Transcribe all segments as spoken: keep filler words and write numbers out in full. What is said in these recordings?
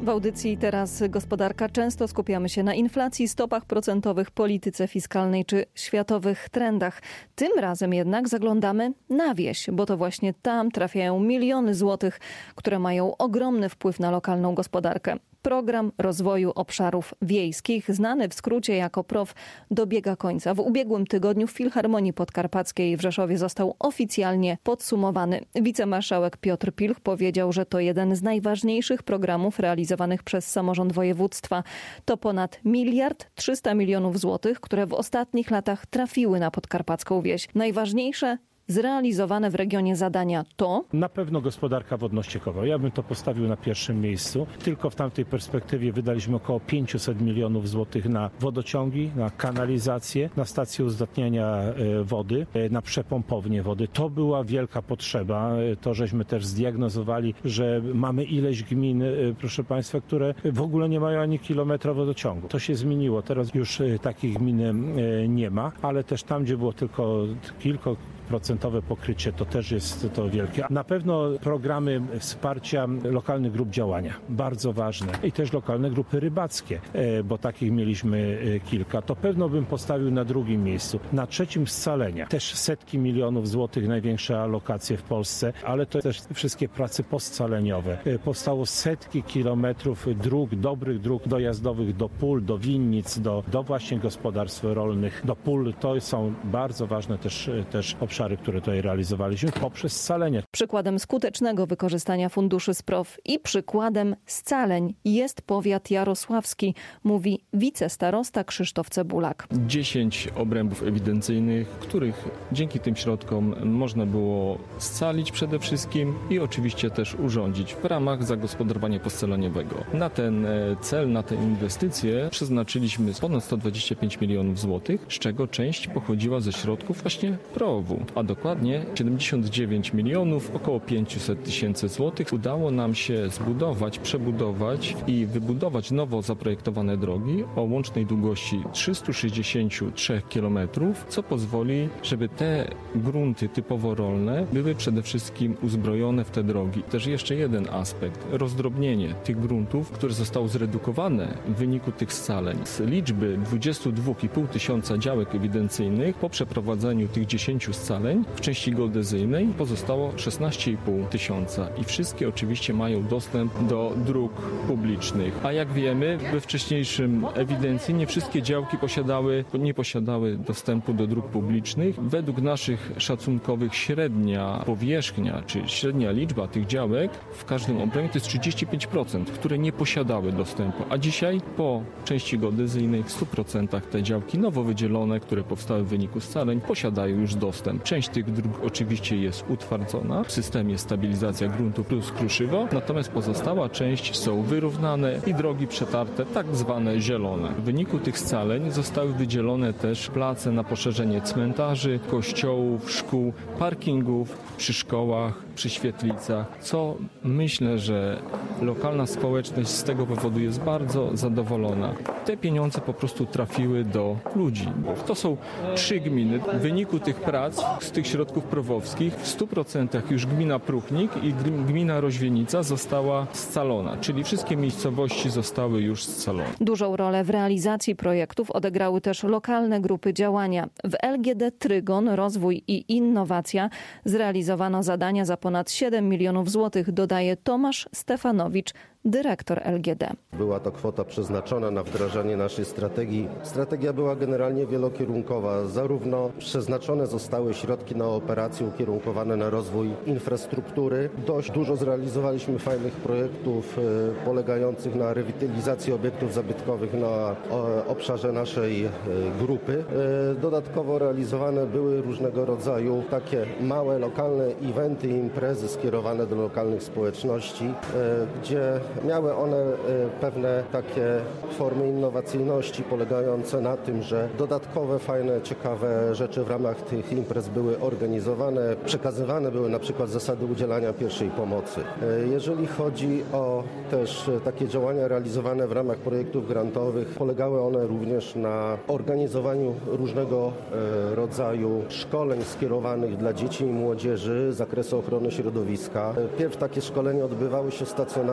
W audycji Teraz Gospodarka często skupiamy się na inflacji, stopach procentowych, polityce fiskalnej czy światowych trendach. Tym razem jednak zaglądamy na wieś, bo to właśnie tam trafiają miliony złotych, które mają ogromny wpływ na lokalną gospodarkę. Program Rozwoju Obszarów Wiejskich, znany w skrócie jako P R O W, dobiega końca. W ubiegłym tygodniu w Filharmonii Podkarpackiej w Rzeszowie został oficjalnie podsumowany. Wicemarszałek Piotr Pilch powiedział, że to jeden z najważniejszych programów realizowanych przez samorząd województwa. To ponad miliard trzysta milionów złotych, które w ostatnich latach trafiły na podkarpacką wieś. Najważniejsze zrealizowane w regionie zadania to? Na pewno gospodarka wodno-ściekowa. Ja bym to postawił na pierwszym miejscu. Tylko w tamtej perspektywie wydaliśmy około pięćset milionów złotych na wodociągi, na kanalizację, na stacje uzdatniania wody, na przepompownię wody. To była wielka potrzeba. To żeśmy też zdiagnozowali, że mamy ileś gmin, proszę Państwa, które w ogóle nie mają ani kilometra wodociągu. To się zmieniło. Teraz już takich gmin nie ma, ale też tam, gdzie było tylko kilka procentowe pokrycie, to też jest to wielkie. Na pewno programy wsparcia lokalnych grup działania, bardzo ważne. I też lokalne grupy rybackie, bo takich mieliśmy kilka. To pewno bym postawił na drugim miejscu. Na trzecim scalenia. Też setki milionów złotych, największe alokacje w Polsce, ale to też wszystkie prace poscaleniowe. Powstało setki kilometrów dróg, dobrych dróg dojazdowych do pól, do winnic, do, do właśnie gospodarstw rolnych, do pól. To są bardzo ważne też, też obszary, które tutaj realizowaliśmy poprzez scalenie. Przykładem skutecznego wykorzystania funduszy z P R O W i przykładem scaleń jest powiat jarosławski, mówi wicestarosta Krzysztof Cebulak. dziesięć obrębów ewidencyjnych, których dzięki tym środkom można było scalić przede wszystkim i oczywiście też urządzić w ramach zagospodarowania poscaleniowego. Na ten cel, na te inwestycje przeznaczyliśmy ponad sto dwadzieścia pięć milionów złotych, z czego część pochodziła ze środków właśnie P R O W-u. A dokładnie siedemdziesiąt dziewięć milionów, około pięćset tysięcy złotych udało nam się zbudować, przebudować i wybudować nowo zaprojektowane drogi o łącznej długości trzysta sześćdziesiąt trzy kilometrów, co pozwoli, żeby te grunty typowo rolne były przede wszystkim uzbrojone w te drogi. Też jeszcze jeden aspekt, rozdrobnienie tych gruntów, które zostało zredukowane w wyniku tych scaleń. Z liczby dwudziestu dwóch i pół tysiąca działek ewidencyjnych po przeprowadzeniu tych dziesięciu scaleń w części geodezyjnej pozostało szesnaście i pół tysiąca i wszystkie oczywiście mają dostęp do dróg publicznych. A jak wiemy, we wcześniejszym ewidencji nie wszystkie działki posiadały, nie posiadały dostępu do dróg publicznych. Według naszych szacunkowych średnia powierzchnia, czy średnia liczba tych działek w każdym obrębie to jest trzydzieści pięć procent, które nie posiadały dostępu. A dzisiaj po części geodezyjnej w stu procentach te działki nowo wydzielone, które powstały w wyniku scaleń, posiadają już dostęp. Część tych dróg oczywiście jest utwardzona w systemie stabilizacja gruntu plus kruszywo, natomiast pozostała część są wyrównane i drogi przetarte, tak zwane zielone. W wyniku tych scaleń zostały wydzielone też place na poszerzenie cmentarzy, kościołów, szkół, parkingów przy szkołach, przy świetlicach, co myślę, że lokalna społeczność z tego powodu jest bardzo zadowolona. Te pieniądze po prostu trafiły do ludzi. To są trzy gminy. W wyniku tych prac, z tych środków prowowskich, w stu procentach już gmina Pruchnik i gmina Roźwienica została scalona, czyli wszystkie miejscowości zostały już scalone. Dużą rolę w realizacji projektów odegrały też lokalne grupy działania. W L G D Trygon Rozwój i Innowacja zrealizowano zadania za ponad siedem milionów złotych, dodaje Tomasz Stefanowicz, dyrektor L G D. Była to kwota przeznaczona na wdrażanie naszej strategii. Strategia była generalnie wielokierunkowa. Zarówno przeznaczone zostały środki na operacje ukierunkowane na rozwój infrastruktury. Dość dużo zrealizowaliśmy fajnych projektów e, polegających na rewitalizacji obiektów zabytkowych na e, obszarze naszej e, grupy. E, dodatkowo realizowane były różnego rodzaju takie małe, lokalne eventy i imprezy skierowane do lokalnych społeczności, e, gdzie miały one pewne takie formy innowacyjności polegające na tym, że dodatkowe, fajne, ciekawe rzeczy w ramach tych imprez były organizowane, przekazywane były na przykład zasady udzielania pierwszej pomocy. Jeżeli chodzi o też takie działania realizowane w ramach projektów grantowych, polegały one również na organizowaniu różnego rodzaju szkoleń skierowanych dla dzieci i młodzieży z zakresu ochrony środowiska. Pierw takie szkolenia odbywały się stacjonarnie,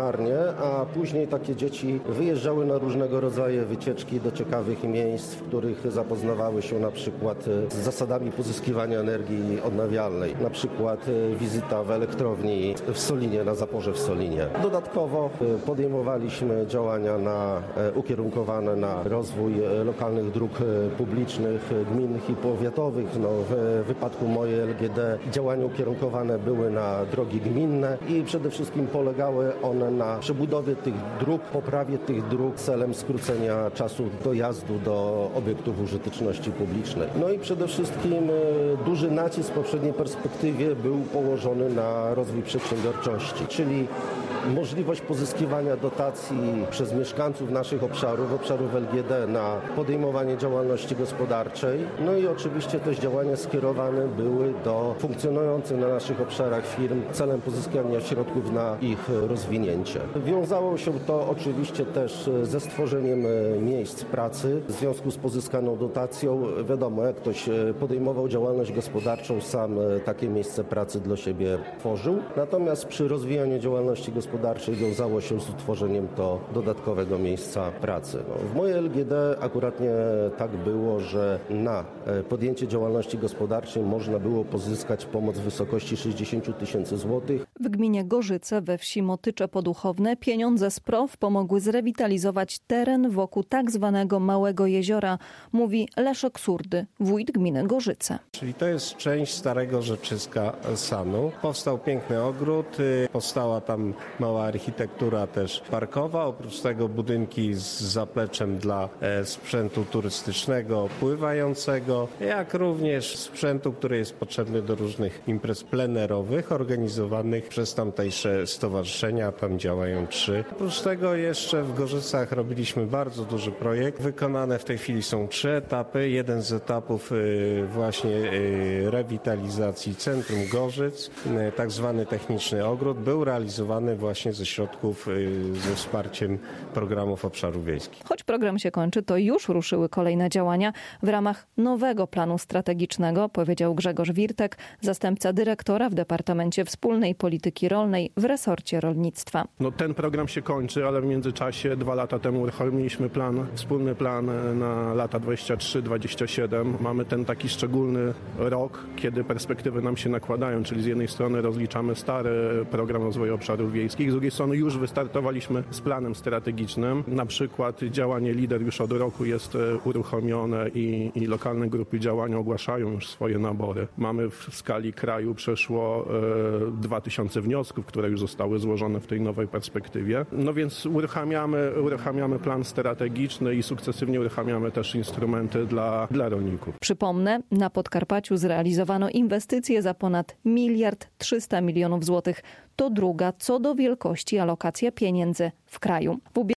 rodzinne, a później takie dzieci wyjeżdżały na różnego rodzaju wycieczki do ciekawych miejsc, w których zapoznawały się na przykład z zasadami pozyskiwania energii odnawialnej. Na przykład wizyta w elektrowni w Solinie, na zaporze w Solinie. Dodatkowo podejmowaliśmy działania na, ukierunkowane na rozwój lokalnych dróg publicznych, gminnych i powiatowych. No, w wypadku mojej L G D działania ukierunkowane były na drogi gminne i przede wszystkim polegały one na przebudowie tych dróg, poprawie tych dróg celem skrócenia czasu dojazdu do obiektów użyteczności publicznej. No i przede wszystkim duży nacisk w poprzedniej perspektywie był położony na rozwój przedsiębiorczości, czyli możliwość pozyskiwania dotacji przez mieszkańców naszych obszarów, obszarów L G D na podejmowanie działalności gospodarczej. No i oczywiście też działania skierowane były do funkcjonujących na naszych obszarach firm celem pozyskania środków na ich rozwinięcie. Wiązało się to oczywiście też ze stworzeniem miejsc pracy w związku z pozyskaną dotacją. Wiadomo, jak ktoś podejmował działalność gospodarczą, sam takie miejsce pracy dla siebie tworzył. Natomiast przy rozwijaniu działalności gospodarczej wiązało się z utworzeniem to dodatkowego miejsca pracy. No, w mojej L G D akuratnie tak było, że na podjęcie działalności gospodarczej można było pozyskać pomoc w wysokości sześćdziesiąt tysięcy złotych. W gminie Gorzyce we wsi Motycze Poduchowne pieniądze z P R O W pomogły zrewitalizować teren wokół tak zwanego Małego Jeziora, mówi Leszek Surdy, wójt gminy Gorzyce. Czyli to jest część starego rzeczyska Sanu. Powstał piękny ogród, powstała tam mała architektura też parkowa, oprócz tego budynki z zapleczem dla sprzętu turystycznego, pływającego, jak również sprzętu, który jest potrzebny do różnych imprez plenerowych organizowanych przez tamtejsze stowarzyszenia, tam działają trzy. Oprócz tego jeszcze w Gorzycach robiliśmy bardzo duży projekt. Wykonane w tej chwili są trzy etapy. Jeden z etapów właśnie rewitalizacji centrum Gorzyc, tak zwany techniczny ogród, był realizowany właśnie ze środków ze wsparciem programów obszarów wiejskich. Choć program się kończy, to już ruszyły kolejne działania w ramach nowego planu strategicznego, powiedział Grzegorz Wirtek, zastępca dyrektora w Departamencie Wspólnej Polityki Rolnej w resorcie rolnictwa. No, ten program się kończy, ale w międzyczasie dwa lata temu uruchomiliśmy plan, wspólny plan na lata dwadzieścia trzy dwadzieścia siedem. Mamy ten taki szczególny rok, kiedy perspektywy nam się nakładają, czyli z jednej strony rozliczamy stary program rozwoju obszarów wiejskich, z drugiej strony już wystartowaliśmy z planem strategicznym. Na przykład działanie LIDER już od roku jest uruchomione i, i lokalne grupy działania ogłaszają już swoje nabory. Mamy w skali kraju przeszło e, dwa tysiące wniosków, które już zostały złożone w tej nowej perspektywie. No więc uruchamiamy, uruchamiamy plan strategiczny i sukcesywnie uruchamiamy też instrumenty dla, dla rolników. Przypomnę, na Podkarpaciu zrealizowano inwestycje za ponad miliard trzysta milionów złotych. To druga co do wielkości alokacja pieniędzy w kraju. W